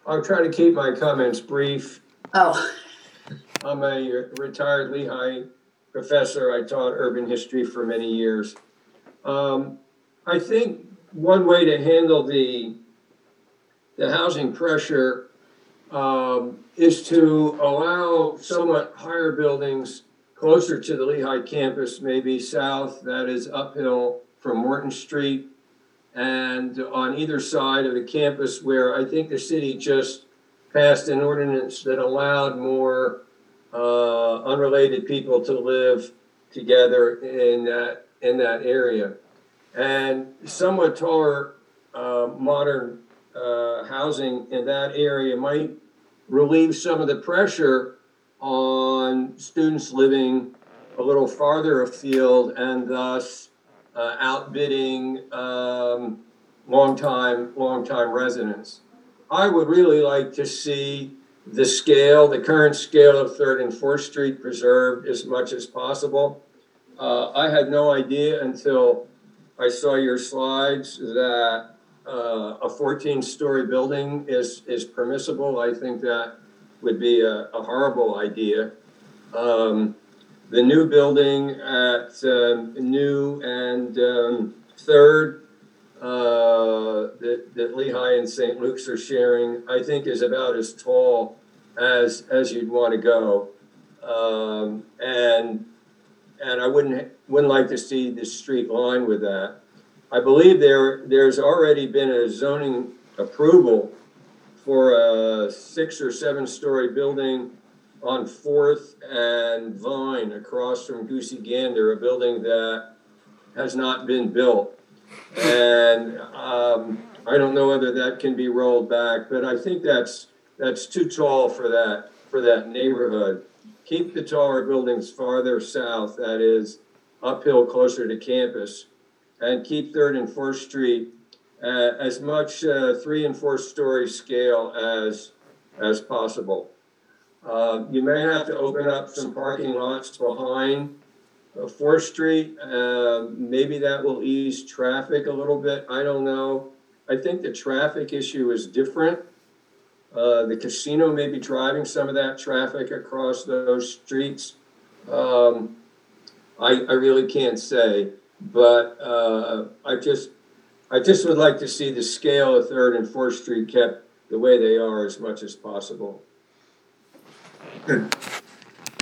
I'll try to keep my comments brief. Oh, I'm a retired Lehigh professor. I taught urban history for many years. I think one way to handle the housing pressure is to allow somewhat higher buildings closer to the Lehigh campus, maybe south, that is uphill from Morton Street, and on either side of the campus, where I think the city just passed an ordinance that allowed more unrelated people to live together in that area. And somewhat taller modern housing in that area might relieve some of the pressure on students living a little farther afield, and thus outbidding longtime residents. I would really like to see the current scale of 3rd and 4th Street preserved as much as possible. I had no idea until I saw your slides that a 14-story building is permissible. I think that would be a horrible idea. The new building at New and 3rd that Lehigh and St. Luke's are sharing, I think is about as tall as you'd want to go. And I wouldn't like to see the street lined with that. I believe there's already been a zoning approval for a 6 or 7-story building on 4th and Vine across from Goosey Gander, a building that has not been built. And I don't know whether that can be rolled back, but I think that's too tall for that neighborhood. Keep the taller buildings farther south, that is uphill closer to campus, and keep 3rd and 4th Street as much 3 and 4 story scale as possible. You may have to open up some parking lots behind 4th Street. Maybe that will ease traffic a little bit. I don't know. I think the traffic issue is different. The casino may be driving some of that traffic across those streets. I really can't say, but I just would like to see the scale of 3rd and 4th Street kept the way they are as much as possible. Good.